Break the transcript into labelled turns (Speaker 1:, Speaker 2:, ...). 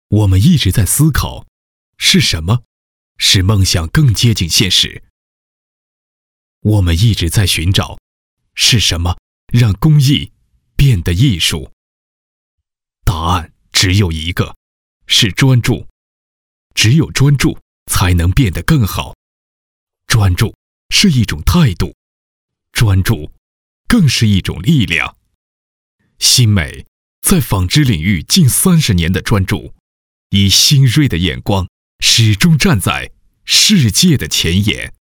Speaker 1: 我们一直在思考，是什么使梦想更接近现实？我们一直在寻找，是什么让工艺变得艺术？答案只有一个，是专注。只有专注才能变得更好。专注是一种态度，专注更是一种力量。新美在纺织领域近30年的专注，以新锐的眼光始终站在世界的前沿。